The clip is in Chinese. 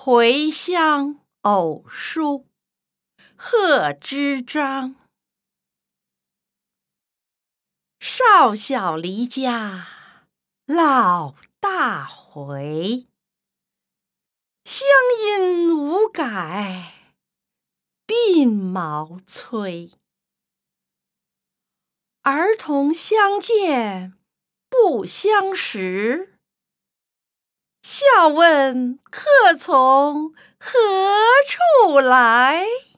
回乡偶书贺知章。少小离家老大回，乡音无改鬓毛衰。儿童相见不相识，笑问客从何处来。